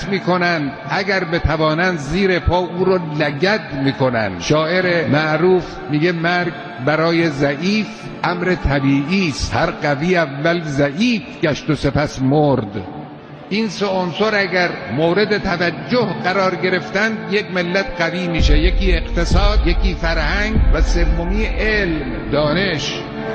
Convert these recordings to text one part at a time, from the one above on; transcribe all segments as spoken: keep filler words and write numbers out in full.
غارت میکنند، اگر بتوانند زیر پا او رو لگد میکنند. شاعر معروف میگه مرگ برای ضعیف امر طبیعی است، هر قوی اول ضعیف گشت و سپس مرد. این سه عنصر اگر مورد توجه قرار گرفتن یک ملت قوی میشه، یکی اقتصاد، یکی فرهنگ و سومی علم، دانش.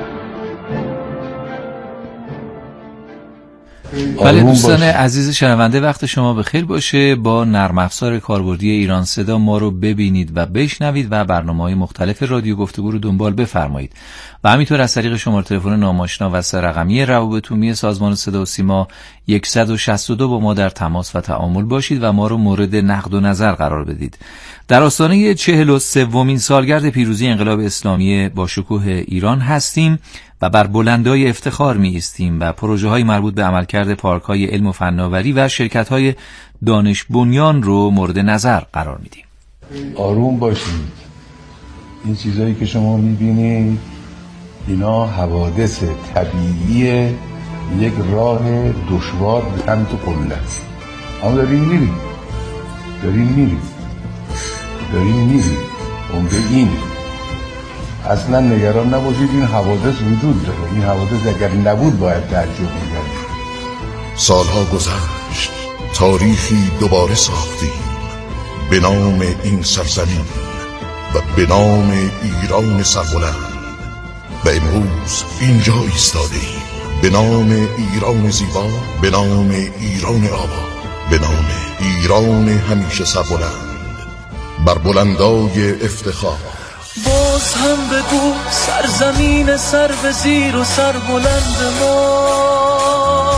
بله دوستان عزیز شنونده، وقت شما بخیر باشه. با نرم افزار کاربردی ایران صدا ما رو ببینید و بشنوید و برنامه‌های مختلف رادیو گفتگو رو دنبال بفرمایید و همینطور از طریق شماره تلفن ناماشنا و سه رقمی روابط عمومی سازمان صدا و سیما صد و شصت و دو با ما در تماس و تعامل باشید و ما رو مورد نقد و نظر قرار بدید. در آستانه چهل و سومین سالگرد پیروزی انقلاب اسلامی با شکوه ایران هستیم و بر بلندای افتخار می ایستیم و پروژه های مربوط به عملکرد پارک های علم و فناوری و شرکت های دانش بنیان رو مورد نظر قرار میدیم. آروم باشید. این چیزایی که شما میبینید اینا حوادث طبیعی یک راه دشوار به سمت قله است. اما داریم میریم داریم میریم داریم میریم عمده اینه. اصلا نگران نباشید، این حوادث وجود داره. این حوادث اگر نبود باید تعجب می‌کردیم. سالها گذشت، تاریخی دوباره ساختیم به نام این سرزمین و به نام ایران سربلند و امروز اینجا ایستاده ایم به نام ایران زیبا، به نام ایران آباد، به نام ایران همیشه سربلند بر بلندای افتخار. باز هم بگو سرزمین سر به زیر و سر بلند ما،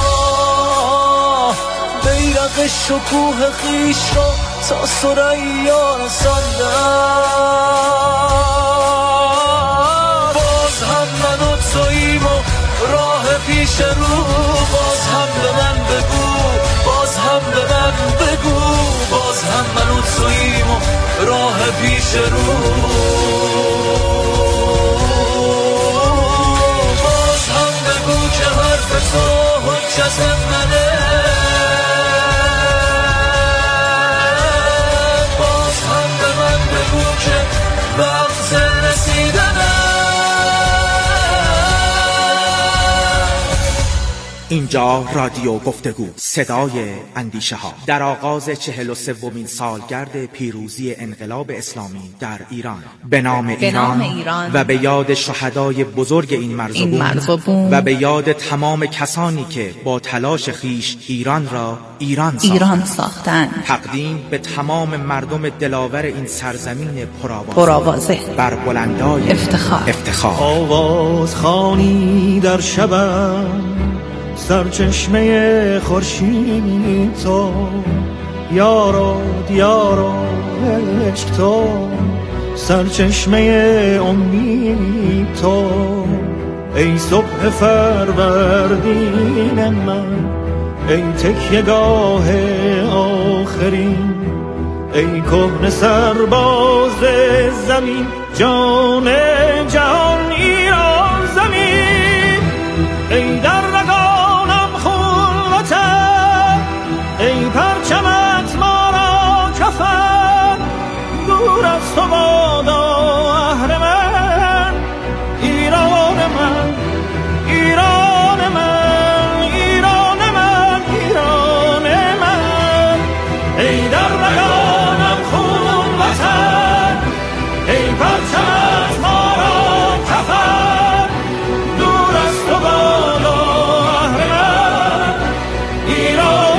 بیرق شکوه خیش را تا ثریا رسانده. باز هم من و توییم و راه پیش رو، باز هم به من بگو، باز هم به من بگو، باز هم من و توییم و راه پیش رو. باز هم بگو که حرف تو حجت منه، باز هم به من بگو که وقت رسیدنه. اینجا رادیو گفتگو، صدای اندیشه ها، در آغاز چهل و سومین سالگرد پیروزی انقلاب اسلامی در ایران، به نام ایران, ایران و به یاد شهدای بزرگ این مرزبون و به یاد تمام کسانی که با تلاش خیش ایران را ایران ساختند, ایران ساختند. تقدیم به تمام مردم دلاور این سرزمین پرآوازه بر بلندای افتخار, افتخار. آواز خوانی در شبم سرچشمه خورشید تو، یارو دیارو عشق تو، سرچشمه امید تو، ای صبح فروردین من، ای تکیه‌گاه آخرین، ای کهنه سرباز زمین، جان جهان ایران زمین، ای در ای پرچمت ما را کفن، دور از تو بادا اهرمن، ایران من، ایران من، ایران من، ایران من، ای در رگانم خون وطن، ای پرچمت ما را کفن، دور از تو بادا اهرمن، ایران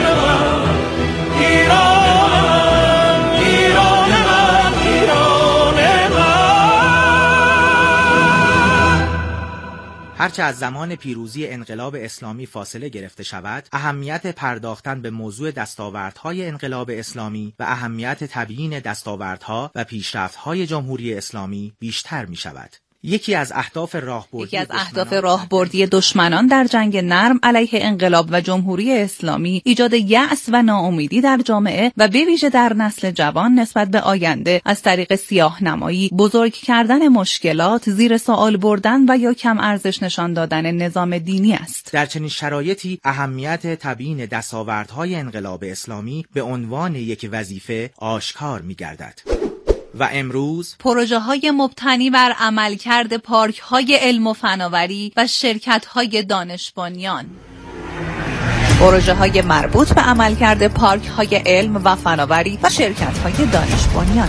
هرچه از زمان پیروزی انقلاب اسلامی فاصله گرفته شود، اهمیت پرداختن به موضوع دستاوردهای انقلاب اسلامی و اهمیت تبیین دستاوردها و پیشرفت‌های جمهوری اسلامی بیشتر می شود. یکی از اهداف راهبردی یکی از اهداف راهبردی دشمنان در جنگ نرم علیه انقلاب و جمهوری اسلامی ایجاد یأس و ناامیدی در جامعه و به ویژه در نسل جوان نسبت به آینده از طریق سیاه‌نمایی، بزرگ کردن مشکلات، زیر سوال بردن و یا کم ارزش نشان دادن نظام دینی است. در چنین شرایطی اهمیت تبیین دستاوردهای انقلاب اسلامی به عنوان یک وظیفه آشکار می‌گردد. و امروز پروژه های مبتنی بر عملکرد پارک های علم و فناوری و شرکت های دانش بنیان. پروژه های مربوط به عملکرد پارک های علم و فناوری و شرکت های دانش بنیان.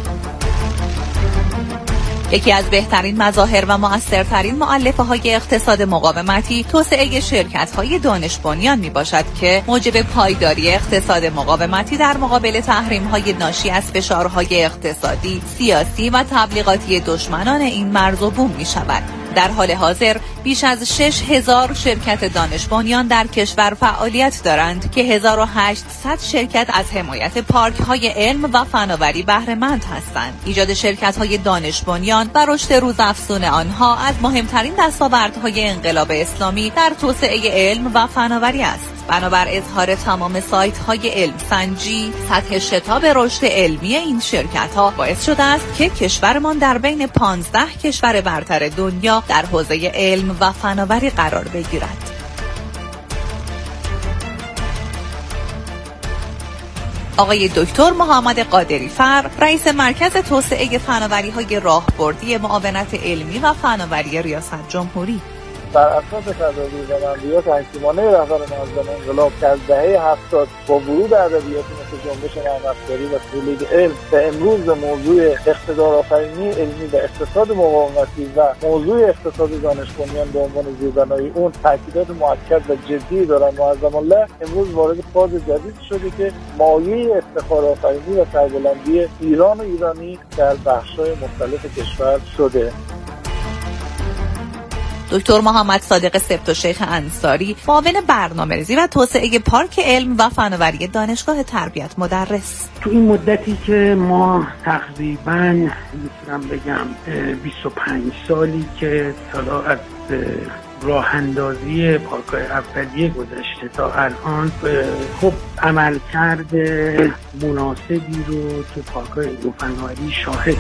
یکی از بهترین مظاهر و مؤثرترین مؤلفه های اقتصاد مقاومتی توسعه شرکت های دانش بنیان می باشد که موجب پایداری اقتصاد مقاومتی در مقابل تحریم های ناشی از فشارهای اقتصادی، سیاسی و تبلیغاتی دشمنان این مرز و بوم می شود. در حال حاضر بیش از شش هزار شرکت دانش بنیان در کشور فعالیت دارند که هزار و هشتصد شرکت از حمایت پارک های علم و فناوری بهره مند هستند. ایجاد شرکت های دانش بنیان و رشد روزافزون آنها از مهمترین دستاوردهای انقلاب اسلامی در توسعه علم و فناوری است. بنابر اظهار تمام سایت های علم سنجی، سطح شتاب رشد علمی این شرکت ها باعث شده است که کشورمان در بین پانزده کشور برتر دنیا در حوزه علم و فناوری قرار بگیرد. آقای دکتر محمد قادری فر، رئیس مرکز توسعه فناوری های راهبردی معاونت علمی و فناوری ریاست جمهوری: بر اساس تدابیر و عملیات حکیمانه رهبر معظم انقلاب که از دهه هفتاد با ورود ادبیاتی مثل جنبش نرم افزاری و تولید علم به امروز موضوع اقتدارآفرینی علمی و اقتصاد مقاومتی و موضوع اقتصاد دانش بنیان به عنوان زیربنای اون تاکیدات مؤکد و جدی دارن معظم الله، امروز وارد فاز جدید شده که مایه افتخارآفرینی و سربلندی ایران و ایرانی در بخش‌های مختلف کشور شده. دکتر محمد صادق سبت‌الشیخ انصاری، معاون برنامه‌ریزی و توسعه پارک علم و فناوری دانشگاه تربیت مدرس: تو این مدتی که ما تقریباً میتونم بگم بیست و پنج سالی که حالا از راه اندازی پارک‌های اولیه گذشته تا الان، خب عملکرد مناسبی رو تو پارک‌های علم و فناوری شاهد.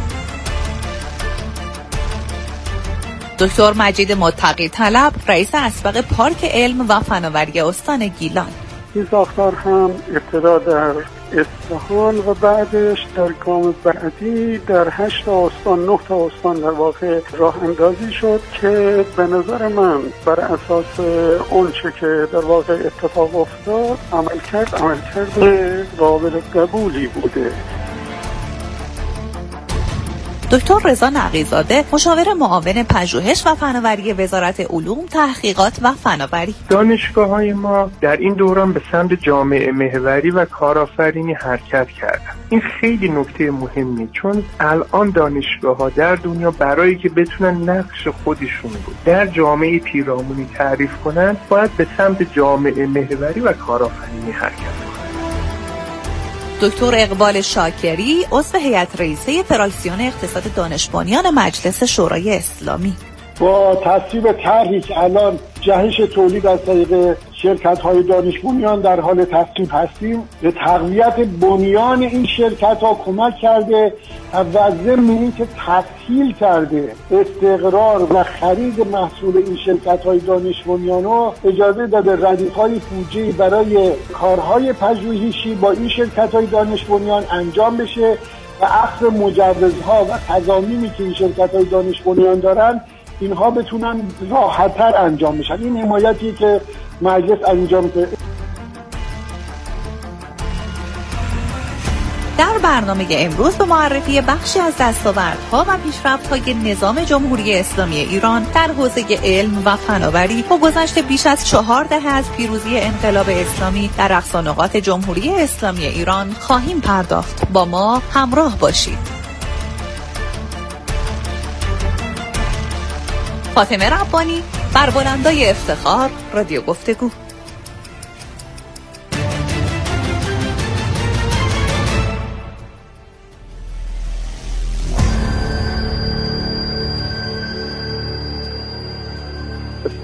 دکتر مجید متقی طلب، رئیس اسبق پارک علم و فناوری استان گیلان: این ساختار هم ابتدا در اصفهان و بعدش در گام بعدی در هشت استان، نه تا استان در واقع راه اندازی شد که به نظر من بر اساس اونچه که در واقع اتفاق افتاد عمل کرد عمل کرد قابل قبولی بوده. دکتر رضا نقی‌زاده، مشاور معاون پژوهش و فناوری وزارت علوم، تحقیقات و فناوری: دانشگاه‌های ما در این دوران به سمت جامعه محوری و کارآفرینی حرکت کردن. این خیلی نکته مهمیه، چون الان دانشگاه‌ها در دنیا برای که بتونن نقش خودشون رو در جامعه پیرامونی تعریف کنن، باید به سمت جامعه محوری و کارآفرینی حرکت کنن. دکتر اقبال شاکری، عضو هیئت رئیسه فدراسیون اقتصاد دانش بنیان مجلس شورای اسلامی: با تصویب طرحی که الان جهش تولید از طریق شرکت‌های دانش بنیان در حال تصویب هستیم، به تقویت بنیان این شرکت‌ها کمک کرده و ضمن اینکه تسهیل کرده استقرار و خرید محصول این شرکت‌های دانش بنیان رو اجازه داده ردیف‌های بودجه‌ای برای کارهای پژوهشی با این شرکت‌های دانش بنیان انجام بشه و اخذ مجوزها و تضامینی که این شرکت‌های دانش بنیان دارن اینها بتونن راحت‌تر انجام بشن. این حمایتی که مجلس انجام کرده. در برنامه امروز به معرفی بخشی از دستاوردها و پیشرفت‌های نظام جمهوری اسلامی ایران در حوزه علم و فناوری با گذشت بیش از چهار دهه از پیروزی انقلاب اسلامی در اقصا نقاط جمهوری اسلامی ایران خواهیم پرداخت. با ما همراه باشید. فاطمه ربانی، بر بلندای افتخار، رادیو گفتگو.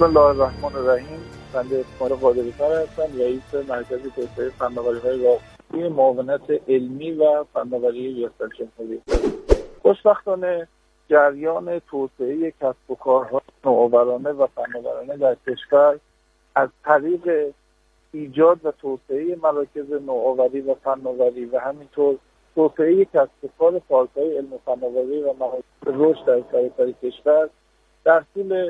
الله الرحمن الرحیم. بنده اسماعیل قادری‌فر هستم، رئیس مرکز توسعه فناوری‌های راهبردی معاونت علمی و فناوری ریاست جمهوری. خوشبختانه جریان توسعه کسب و کارهای نوآورانه و فناورانه در کشور از طریق ایجاد و توسعه مراکز نوآوری و فناوری و همینطور توسعه کسب و کار پارک‌های علم و فناوری و مراکز رشد در سراسر کشور در طول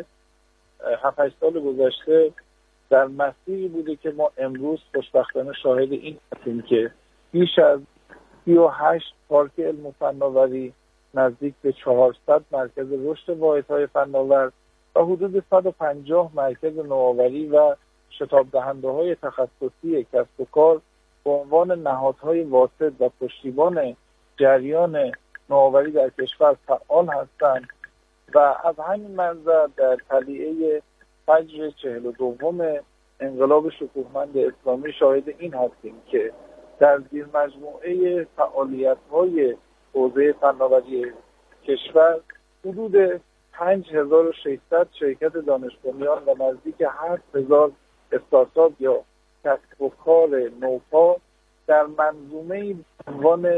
هفت هشت سال گذشته در مسیری بوده که ما امروز خوشبختانه شاهد این هستیم که بیش از سی و هشت پارک علم و فناوری، نزدیک به چهارصد مرکز رشد واحدهای فناور و حدود صد و پنجاه مرکز نوآوری و شتاب دهنده های تخصصی کسب و کار به عنوان نهادهای واسط و پشتیبان جریان نوآوری در کشور فعال هستند و از همین منظر در طلیعه فجر چهل و دوم انقلاب شکوهمند اسلامی شاهد این هستیم که در زیر مجموعه فعالیت‌های حوزه فناوری کشور حدود پنج هزار و ششصد شرکت دانش بنیان و نزدیک هفت هزار استارتاپ یا کسب و کار نوپا در منظومه عنوان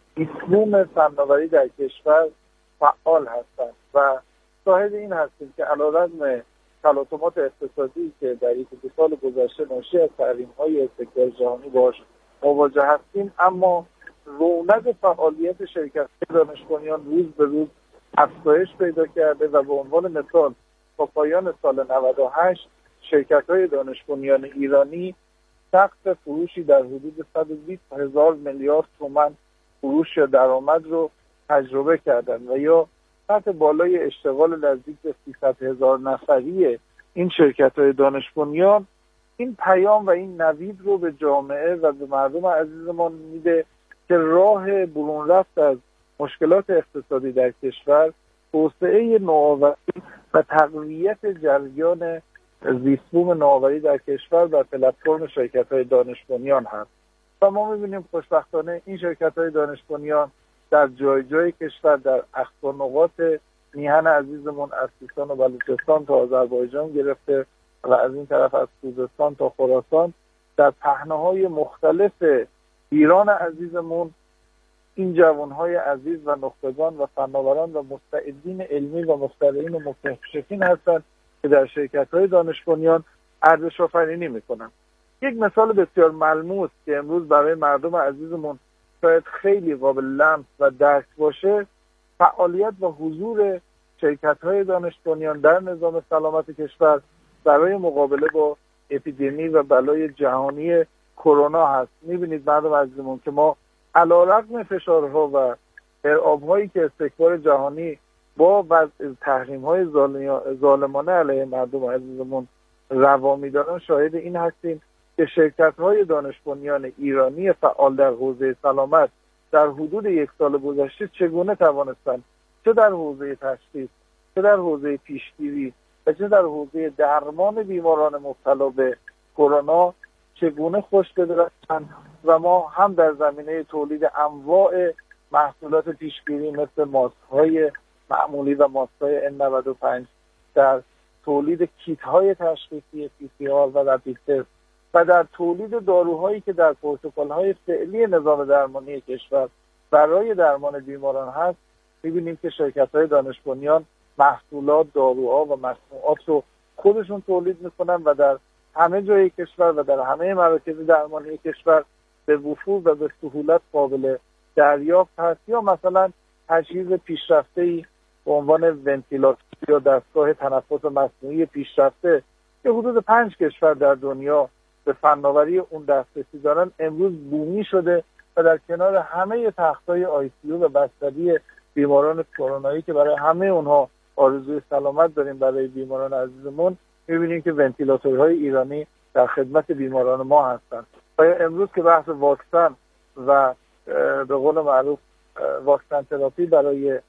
دیپلم فناوری در کشور فعال هستند و شاهد این هستیم که علیرغم تلاطمات اقتصادی که در یک دو سال گذشته ناشی از تحریم‌های سکتور جهانی باش مواجه هستیم، اما رونق فعالیت شرکت دانش بنیان روز به روز افزایش پیدا کرده و به عنوان مثال تا پایان سال نود و هشت شرکت‌های دانش بنیان ایرانی سقف فروشی در حدود صد و بیست هزار میلیارد تومان فروش یا درآمد رو تجربه کردند و یا سطح بالای اشتغال نزدیک به سیصد هزار نفری این شرکت‌های دانش بنیان این پیام و این نوید رو به جامعه و به مردم عزیزمان میده که راه برون رفت از مشکلات اقتصادی در کشور توسعه نوآوری و تقویت جریان زیستبوم نوآوری در کشور و پلتفرم شرکت‌های دانش بنیان هست و ما می‌بینیم خوشبختانه این شرکت‌های دانش بنیان در جای جای کشور در اقصا نقاط میهن عزیزمون از سیستان و بلوچستان تا آذربایجان گرفته و از این طرف از خوزستان تا خراسان در پهنه‌های مختلف ایران عزیزمون این جوانهای عزیز و نخبگان و فناوران و مستعدین علمی و مخترعین و مکتشفین هستند که در شرکت‌های دانش بنیان ارزش آفرینی می‌کنند. یک مثال بسیار ملموس که امروز برای مردم عزیزمون شاید خیلی قابل لمس و درک باشه، فعالیت و حضور شرکت‌های دانش بنیان در نظام سلامت کشور برای مقابله با اپیدمی و بلای جهانی کرونا هست. می‌بینید مردم عزیزمون که ما علیرغم فشارها و ارعاب‌هایی که استکبار جهانی با وضع تحریم‌های ظالمانه علیه مردم عزیزمون روا می‌دارن شاهد این هستیم که شرکت‌های دانش بنیان ایرانی فعال در حوزه سلامت در حدود یک سال گذشته چگونه توانستند چه در حوزه تشخیص، چه در حوزه پیشگیری و چه در حوزه درمان بیماران مبتلا به کرونا چگونه خوش بدرستند و ما هم در زمینه تولید انواع محصولات پیشگیری مثل ماسک‌های معمولی و ماسک‌های ان نود و پنج، در تولید کیت‌های تشخیصی پی سی آر و رپید تست و در تولید داروهایی که در پروتکل‌های فعلی نظام درمانی کشور برای درمان بیماران هست، می‌بینیم که شرکت‌های دانش بنیان محصولات، داروها و مصنوعات رو خودشون تولید می‌کنن و در همه جای کشور و در همه مراکز درمانی کشور به وفور و به سهولت قابل دریافت هست. یا مثلا تجهیز پیشرفته‌ای به عنوان ونتیلاتور یا دستگاه تنفس مصنوعی پیشرفته که حدود پنج کشور در دنیا به فناوری اون دسترسی دارن امروز بومی شده و در کنار همه تخت‌های آی سی یو و بستری بیماران کرونایی که برای همه اونها آرزوی سلامت داریم برای بیماران عزیزمون، می‌بینیم که ونتیلاتورهای ایرانی در خدمت بیماران ما هستند. و امروز که بحث واکسن و به قول معروف واکسن تراپی برای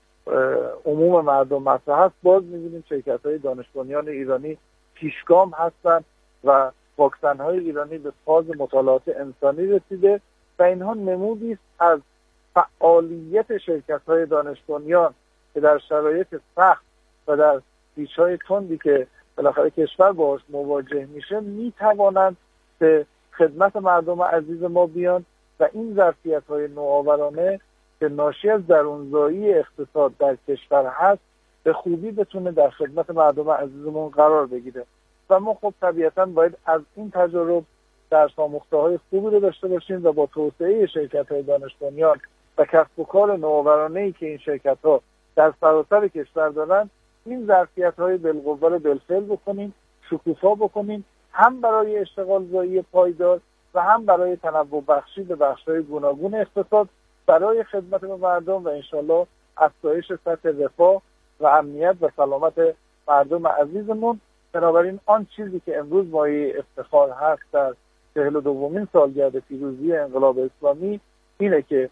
عموم مردم مطرح است، باز می‌بینیم شرکت‌های دانش بنیان ایرانی پیشگام هستند و واکسن‌های ایرانی به فاز مطالعات انسانی رسیده و اینها نمودی است از فعالیت شرکت‌های دانش بنیان که در شرایط سخت و در پیچ‌های تندی که بالاخره کشور باش مواجه میشه میتوانند به خدمت مردم عزیز ما بیان و این ظرفیت‌های نوآورانه که ناشی از درونزایی اقتصاد در کشور هست به خوبی بتونه در خدمت مردم عزیزمون قرار بگیره و ما خب طبیعتاً باید از این تجارب درس آموخته‌های خوبی رو داشته باشیم و با توسعه شرکت‌های دانش بنیان و کسب و کار نوآورانه‌ای که این شرکت‌ها در سراسر کشور دارن این ظرفیت‌های بالقوه رو بالفعل بکنیم، شکوفا بکنیم، هم برای اشتغال زایی پایدار و هم برای تنوع بخشی به بخش‌های گوناگون اقتصاد برای خدمت به مردم و انشالله افزایش سطح رفاه و امنیت و سلامت مردم عزیزمون. بنابراین آن چیزی که امروز مایه افتخار هست در چهل و دومین سالگرد پیروزی انقلاب اسلامی اینه که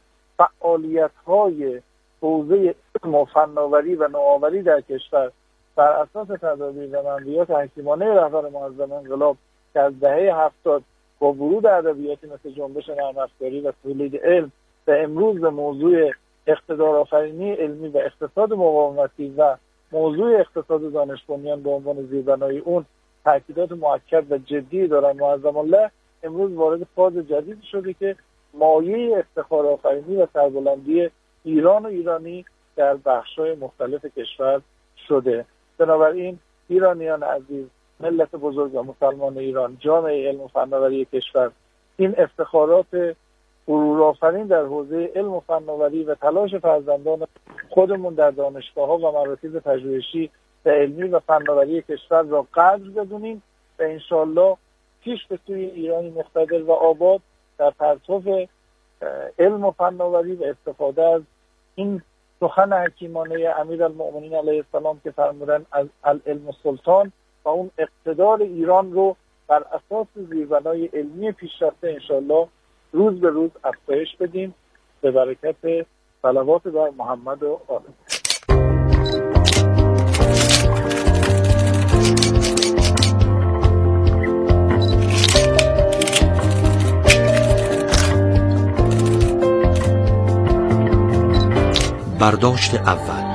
فعالیت‌های حوزه علم و فناوری و نوآوری در کشور بر اساس تدابیر و منویات حکیمانه رهبر معظم انقلاب که از دهه هفتاد با ورود ادبیاتی مثل جنبش نرم افزاری و تولید علم و امروز به موضوع اقتدارآفرینی علمی و اقتصاد مقاومتی و موضوع اقتصاد دانش بنیان به عنوان زیربنای اون تاکیدات مؤکد و جدی دارن معظم الله، امروز وارد فاز جدید شده که مایه افتخار آفرینی و سربلندی ایران و ایرانی در بخش‌های مختلف کشور شده. بنابراین ایرانیان عزیز، ملت بزرگ و مسلمان ایران، جامعه علم و فناوری کشور، این افتخارات غرورآفرین در حوزه علم و فناوری و تلاش فرزندان خودمون در دانشگاه‌ها و مراکز پژوهشی و علمی و فناوری کشور را قدر بدونیم و انشالله پیش به سوی ایرانی مقتدر و آباد در پرتو علم و فناوری و استفاده از این سخن حکیمانه امیرالمؤمنین علیه السلام که فرمودن از العلم السلطان و اون اقتدار ایران رو بر اساس زیربنای علمی پیشرفته انشالله روز به روز افزایش بدیم به برکت صلوات بر محمد و آل. برداشت اول.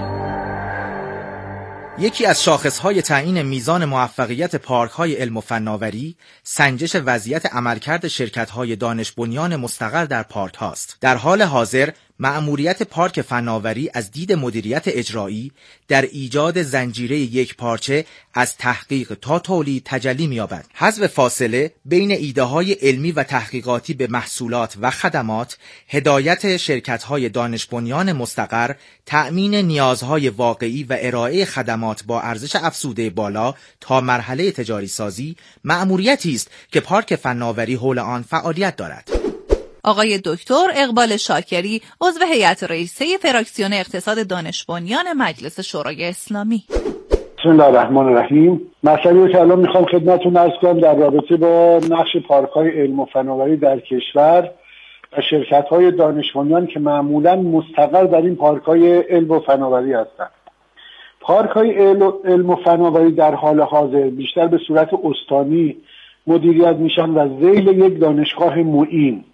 یکی از شاخصهای تعیین میزان موفقیت پارک‌های علم و فناوری، سنجش وضعیت عملکرد شرکت‌های دانش بنیان مستقر در پارک هاست. در حال حاضر مأموریت پارک فناوری از دید مدیریت اجرایی در ایجاد زنجیره یک پارچه از تحقیق تا تولید تجلی می‌یابد. حذف فاصله بین ایده‌های علمی و تحقیقاتی به محصولات و خدمات، هدایت شرکت‌های دانش بنیان مستقر، تأمین نیازهای واقعی و ارائه خدمات با ارزش افزوده بالا تا مرحله تجاری سازی، مأموریتی است که پارک فناوری حول آن فعالیت دارد. آقای دکتر اقبال شاکری، عضو هیئت رئیسه فراکسیون اقتصاد دانش بنیان مجلس شورای اسلامی. بسم الله الرحمن الرحیم. مسئله که الان میخوام خدمتتون عرض کنم در رابطه با نقش پارک‌های علم و فناوری در کشور و شرکت‌های دانش بنیان که معمولاً مستقر در این پارک‌های علم و فناوری هستند. پارک‌های علم و فناوری در حال حاضر بیشتر به صورت استانی مدیریت میشن و ذیل یک دانشگاه معین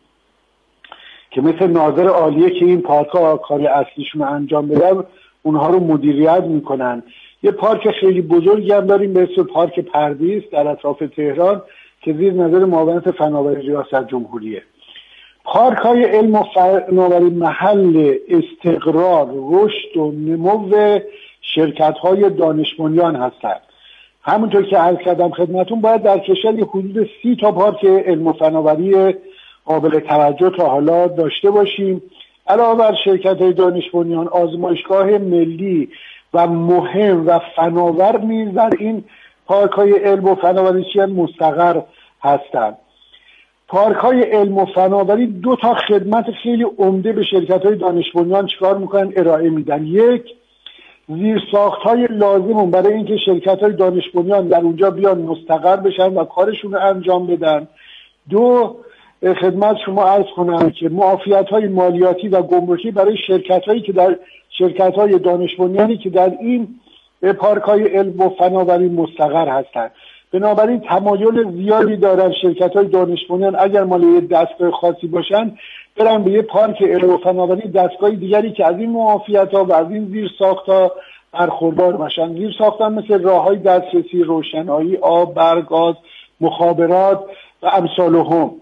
که مثل ناظر عالیه که این پارک‌ها کار اصلیشون رو انجام بدن اونها رو مدیریت میکنن. یه پارک خیلی بزرگی هم داریم به اسم پارک پردیس در اطراف تهران که زیر نظر معاونت فناوری ریاست جمهوریه. پارک‌های علم و فناوری محل استقرار، رشد و نمو شرکت‌های دانش بنیان هستند. همونطور که عرض کردم خدمتون، باید در کشور یه حدود سی تا پارک علم و فناوری قابل توجه تا حالا داشته باشیم. علاوه بر شرکت‌های دانش بنیان، آزمایشگاه ملی و مهم و فناور نیز در این پارک‌های علم و فناوری مستقر هستند. پارک‌های علم و فناوری دو تا خدمت خیلی عمده به شرکت‌های دانش بنیان چیکار می‌کنن؟ ارائه میدن. یک، زیرساخت‌های لازم برای اینکه شرکت‌های دانش بنیان در اونجا بیان مستقر بشن و کارشون رو انجام بدن. دو، خدمت شما عرض کنم که معافیت‌های مالیاتی و گمرکی برای شرکت‌هایی که در شرکت‌های دانش بنیانی که در این پارک‌های علم و فناوری مستقر هستند. بنابراین تمایل زیادی دارن شرکت‌های دانش بنیان اگر مال یه دستگاه خاصی باشن برن به یه پارک علم و فناوری، دستگاه دیگری که از این معافیت‌ها و از این زیرساخت‌ها برخوردار باشن. زیر ساختن مثل راههای دسترسی، روشنایی، آب، برق، گاز، مخابرات و امثالهم،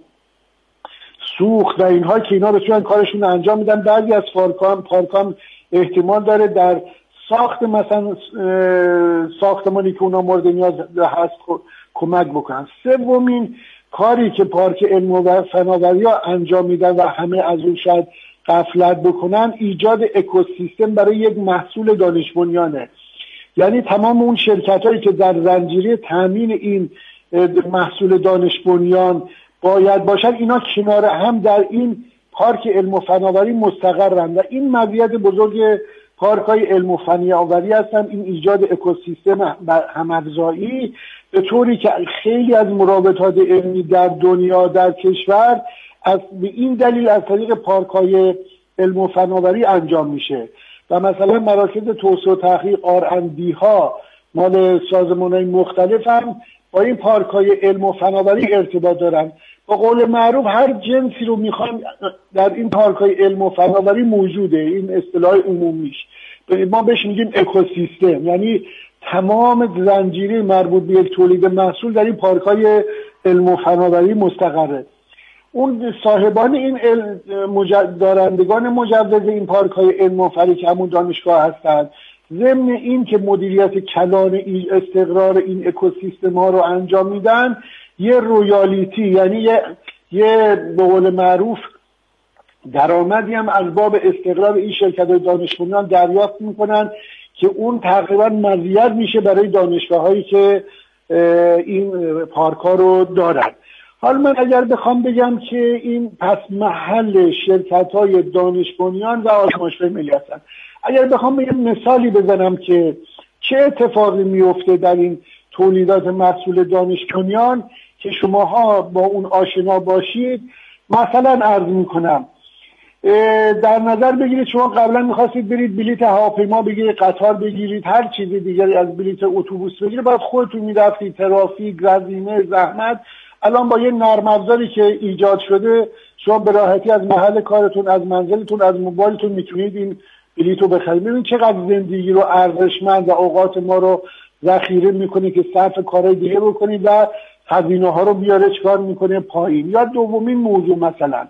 سوخت و اینها که اینا بتونن کارشون رو انجام میدن. بعضی از پارکام پارکام احتمال داره در ساخت مثلا ساختمانی که اونا مورد نیاز هست کمک بکنن. سومین کاری که پارک علم و فناوری ها انجام میدن و همه از اون شاید غفلت بکنن، ایجاد اکوسیستم برای یک محصول دانش بنیانه. یعنی تمام اون شرکت هایی که در زنجیره تامین این محصول دانش بنیان باید باشن، اینا کنار هم در این پارک علم و فناوری مستقرن و این مزیت بزرگ پارک های علم و فناوری هستن، این ایجاد اکوسیستم هم‌افزایی، به طوری که خیلی از مراودات علمی در دنیا در کشور از به این دلیل از طریق پارک های علم و فناوری انجام میشه. و مثلا مراکز توسعه و تحقیق آر ان دی ها مال سازمان های مختلف هم با این پارک های علم و فناوری ارتباط دارن. با قول معروف هر جنسی رو میخوان در این پارک های علم و فناوری موجوده، این اصطلاح عمومیش. ما بهش میگیم اکوسیستم، یعنی تمام زنجیره مربوط به یک تولید محصول در این پارک های علم و فناوری مستقره. اون صاحبان این مجد... دارندگان مجوز این پارک های علم و فناوری که همون دانشگاه هستند، ضمن این که مدیریت کلان این استقرار این اکوسیستم ها رو انجام میدن، یه رویالیتی یعنی یه, یه به قول معروف درآمدی هم از باب استقرار این شرکت های دانش بنیان دریافت میکنن که اون تقریبا مزیت میشه برای دانشگاه هایی که این پارک ها رو دارن. حالا من اگر بخوام بگم که این پس محل شرکت های دانش بنیان و آزمایشگاه ملی هستن، اگر بخوام بگم مثالی بزنم که چه اتفاقی میفته در این تولیدات محصول دانش بنیان که شماها با اون آشنا باشید، مثلا عرض میکنم در نظر بگیرید شما قبلا میخواستید برید بلیت هواپیما بگیرید، قطار بگیرید، هر چیز دیگری از بلیت اتوبوس بگیرید، بعد خودتون میرفتید، ترافیک، گزینه، زحمت. الان با یه نرم افزاری که ایجاد شده شما به راحتی از محل کارتون، از منزلتون، از موبایلتون میتونید این بلیط رو بخرید. ببینید چقدر زندگی رو ارزشمند و اوقات ما رو ذخیره میکنه که صرف کارهای دیگه بکنید و هزینه ها رو بیاره چکار میکنه پایین. یا دومین موضوع، مثلا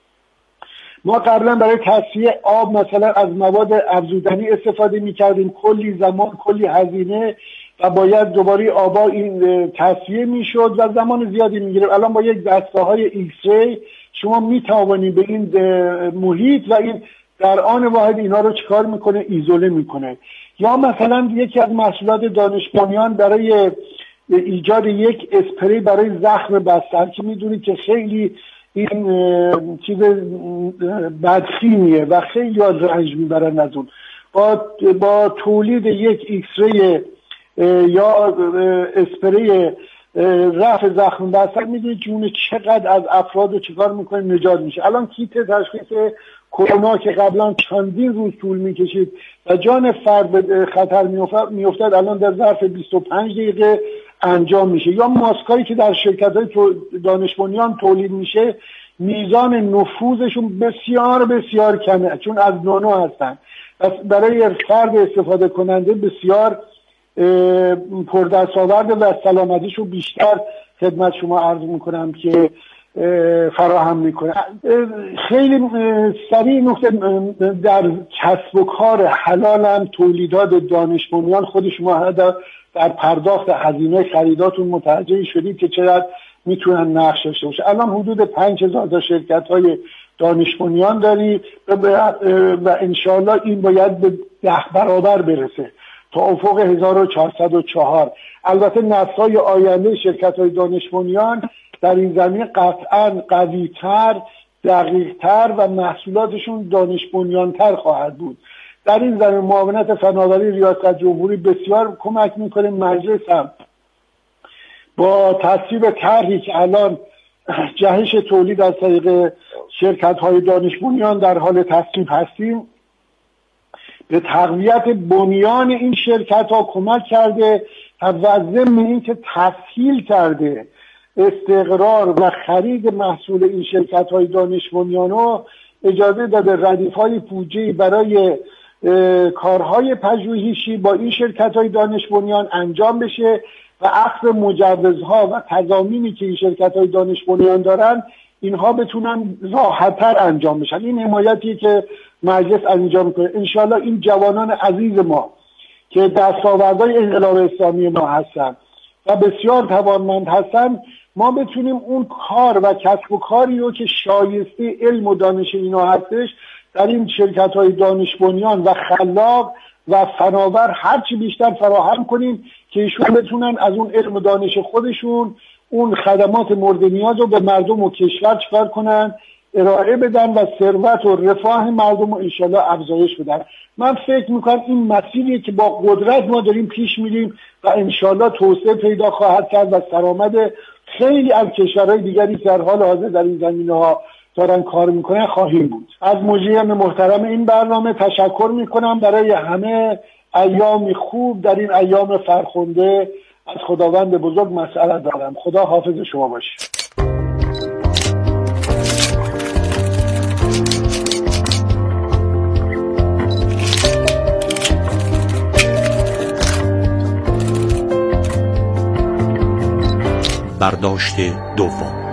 ما قبلا برای تصفیه آب مثلا از مواد افزودنی استفاده میکردیم، کلی زمان، کلی هزینه و باید دوباره آبا این تصفیه میشد و زمان زیادی میگیره. الان با یک دستگاه های ایکس ری شما میتوانید به این محیط و این در آن واحد اینا رو چکار میکنه؟ ایزوله میکنه. یا مثلا یکی از محصولات دانش بنیان برای ایجاد یک اسپری برای زخم بستر که میدونید که خیلی این چیز بدخیمیه و خیلی رنج میبرن از اون، با, با تولید یک ایکس ری یا اسپری رفع زخم بستر میدونید که اون چقدر از افراد رو چکار میکنه؟ نجات میشه. الان کیت تشخیص کرونا که قبلا چندین روز طول میکشید و جان فرد خطر میافتاد، الان در ظرف بیست و پنج دقیقه انجام میشه. یا ماسکایی که در شرکت‌های دانش بنیان تولید میشه، میزان نفوذشون بسیار بسیار کمه چون از نانو هستن و برای فرد استفاده کننده بسیار پردستاورد و سلامتیشو بیشتر خدمت شما عرض میکنم که فراهم میکنه. خیلی سریع نکته در کسب و کار حلال هم تولیدات دانش بنیان خود شما در پرداخت هزینه خریداتون متوجه شدید که چقدر میتونن نقش داشته باشه. الان حدود پنج هزار تا شرکت های دانش بنیان داریم و انشاءالله این باید به ده برابر برسه تا افق هزار و چهارصد و چهار. البته نسل‌های آینده شرکت های دانش بنیان در این زمینه قطعاً قوی‌تر، دقیق‌تر و محصولاتشون دانش بنیان‌تر خواهد بود. در این زمینه معاونت فناوری ریاست جمهوری بسیار کمک میکنه. مجلس هم با تصویب طرحی که الان جهش تولید از طریق شرکت‌های دانش بنیان در حال تصویب هستیم، به تقویت بنیان این شرکت‌ها کمک کرده و ضمن این که تسهیل کرده استقرار و خرید محصول این شرکت‌های دانش بنیان رو اجازه داده ردیف‌های بودجه‌ای برای کارهای پژوهشی با این شرکت‌های دانش بنیان انجام بشه و اخذ مجوزها و تضامینی که این شرکت‌های دانش بنیان دارن اینها بتونن راحت‌تر انجام بشن. این حمایتی که مجلس انجام کنه انشالله این جوانان عزیز ما که دستاوردهای انقلاب اسلامی ما هستن و بسیار توانمند هستن، ما بتونیم اون کار و کسب و کاری رو که شایسته علم و دانش اینا هستش در این شرکت‌های دانش بنیان و خلاق و فناور هرچی بیشتر فراهم کنیم که ایشون بتونن از اون علم و دانش خودشون اون خدمات مورد نیاز رو به مردم و کشور چکار کنن، ارائه بدن و ثروت و رفاه مردم رو انشالله افزایش بدن. من فکر میکنم این مسیریه که با قدرت ما داریم پیش میریم و انشالله توسعه پیدا خواهد کرد و سرآمد خیلی از کشورهای دیگری که در حال حاضر در این زمینه‌ها دارن کار میکنن خواهیم بود. از مجری محترم این برنامه تشکر میکنم. برای همه ایام خوب در این ایام فرخنده از خداوند بزرگ مسئله دارم. خدا حافظ شما باشه. برداشت دوم.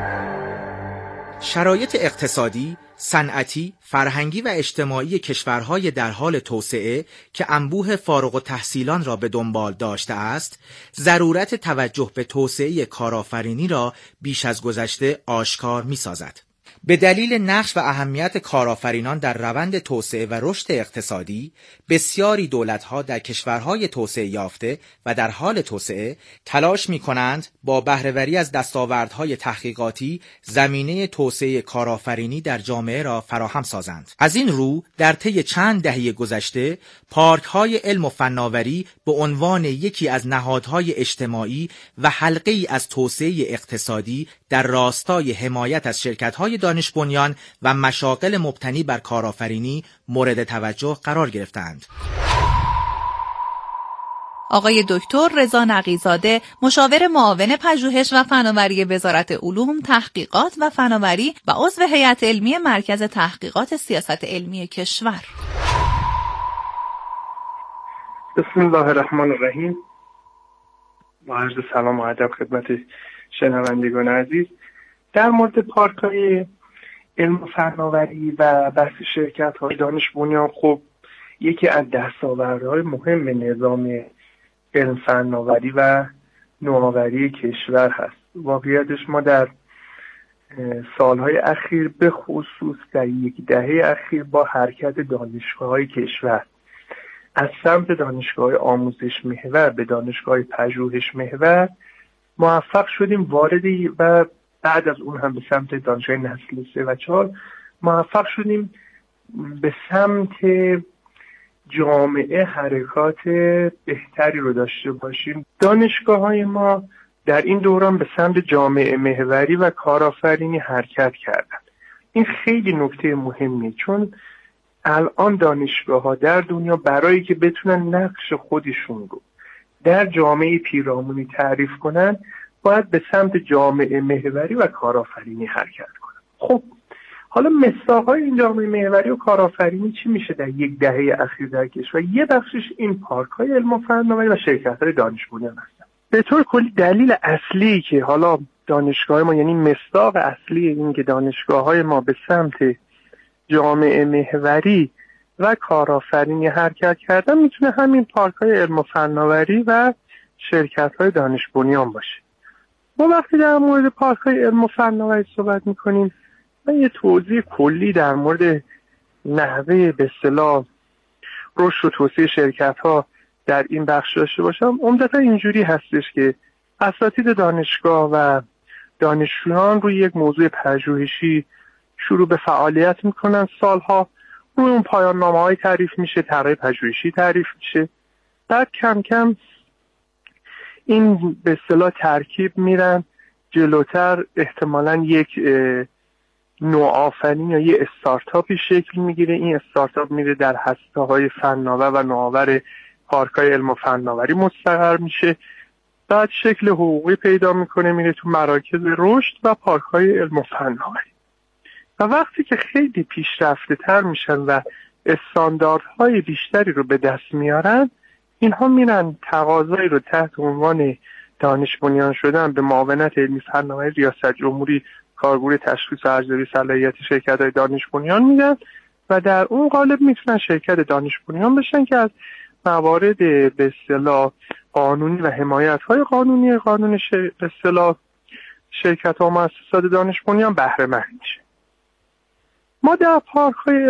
شرایط اقتصادی، صنعتی، فرهنگی و اجتماعی کشورهای در حال توسعه که انبوه فارغ التحصیلان را به دنبال داشته است، ضرورت توجه به توسعه کارآفرینی را بیش از گذشته آشکار می‌سازد. به دلیل نقش و اهمیت کارآفرینان در روند توسعه و رشد اقتصادی، بسیاری دولت‌ها در کشورهای توسعه یافته و در حال توسعه تلاش می‌کنند با بهره‌وری از دستاوردهای تحقیقاتی زمینه توسعه کارآفرینی در جامعه را فراهم سازند. از این رو در طی چند دهه گذشته پارک‌های علم و فناوری به عنوان یکی از نهادهای اجتماعی و حلقه‌ای از توسعه اقتصادی در راستای حمایت از شرکت‌های دانش بنیان و مشاغل مبتنی بر کارآفرینی مورد توجه قرار گرفتند. آقای دکتر رضا نقی‌زاده، مشاور معاون پژوهش و فناوری وزارت علوم، تحقیقات و فناوری و عضو هیئت علمی مرکز تحقیقات سیاست علمی کشور. بسم الله الرحمن الرحیم. با عرض سلام و ادب خدمت شنوندگان عزیز. در مورد پارک‌های علم و فناوری و بحث شرکت‌های دانش بنیان، خب یکی از دستاوردهای مهم نظام علم فناوری و نوآوری کشور هست. واقعیتش ما در سالهای اخیر به خصوص در یک دهه اخیر با حرکت دانشگاه‌های کشور از سمت دانشگاه‌های آموزش محور به دانشگاه‌های پژوهش محور موفق شدیم وارد و بعد از اون هم به سمت دانشگاه نسل سه و چهار موفق شدیم به سمت جامعه حرکات بهتری رو داشته باشیم. دانشگاه‌های ما در این دوران به سمت جامعه محوری و کارآفرینی حرکت کردن. این خیلی نکته مهمیه، چون الان دانشگاه‌ها در دنیا برای که بتونن نقش خودشون رو در جامعه پیرامونی تعریف کنن باید به سمت جامعه محوری و کارآفرینی حرکت کنن. خب حالا مصداق‌های این جامعه محوری و کارآفرینی چی میشه در یک دهه اخیر در کشور؟ یه بخشش این پارک‌های علم و فناوری و شرکت‌های دانش بنیان هستن. به طور کلی دلیل اصلی که حالا دانشگاه ما، یعنی مصداق اصلی این که دانشگاه‌های ما به سمت جامعه محوری و کارآفرینی حرکت کردن میتونه همین پارک‌های علم و فناوری و شرکت‌های دانش بنیان باشه. ما وقتی در مورد پارک‌های علم و فناوری صحبت می‌کنیم، من یه توضیح کلی در مورد نحوه به اصطلاح رشد و توسعه شرکت‌ها در این بخش داشته باشم. عمدتاً اینجوری هستش که اساتید دانشگاه و دانشجویان روی یک موضوع پژوهشی شروع به فعالیت میکنن، سالها روی اون پایان نامه‌های تعریف میشه، طرح پژوهشی تعریف میشه، بعد کم کم این به اصطلاح ترکیب میرن جلوتر، احتمالاً یک نوآفرین یا یه استارتاپی شکل میگیره. این استارتاپ میره در هسته‌های فناور و نوآور پارک‌های علم و فناوری مستقر میشه، بعد شکل حقوقی پیدا میکنه، میره تو مراکز رشد و پارک‌های علم و فناوری. و وقتی که خیلی پیشرفته تر میشن و استانداردهای بیشتری رو به دست میارن، اینها میرن تقاضایی رو تحت عنوان دانش بنیان شدن به معاونت علمی فناوری ریاست جمهوری کارگروه تشخیص و ارزیابی صلاحیت شرکت‌های دانش بنیان میدن و در اون قالب میتونن شرکت دانش بنیان بشن که از موارد به اصطلاح قانونی و حمایت‌های قانونی قانون به اصطلاح شرکت‌ها و مؤسسات دانش بنیان بهره مند میشه. ما در پارک‌های